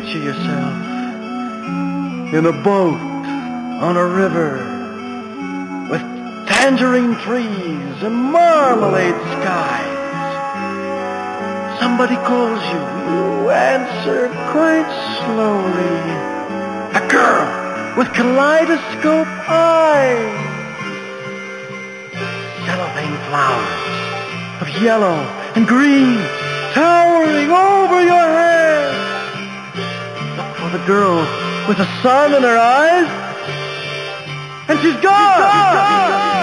picture yourself in a boat on a river with tangerine trees and marmalade skies. Somebody calls you. You answer quite slowly. A girl with kaleidoscope eyes. Cellophane flowers of yellow and green towering over your head. Look for the girl with the sun in her eyes, and she's gone!